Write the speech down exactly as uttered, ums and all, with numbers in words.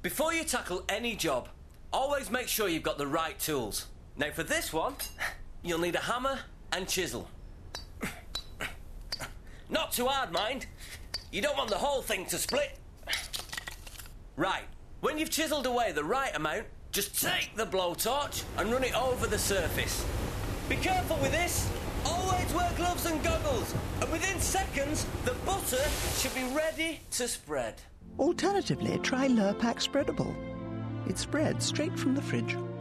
Before you tackle any job, always make sure you've got the right tools. Now for this one, you'll need a hammer and chisel. Not too hard, mind. You don't want the whole thing to split. Right, when you've chiselled away the right amount, just take the blowtorch and run it over the surface. Be careful with this. Always wear gloves and goggles. And within seconds, the butter should be ready to spread. Alternatively, try Lurpak Spreadable. It spreads straight from the fridge.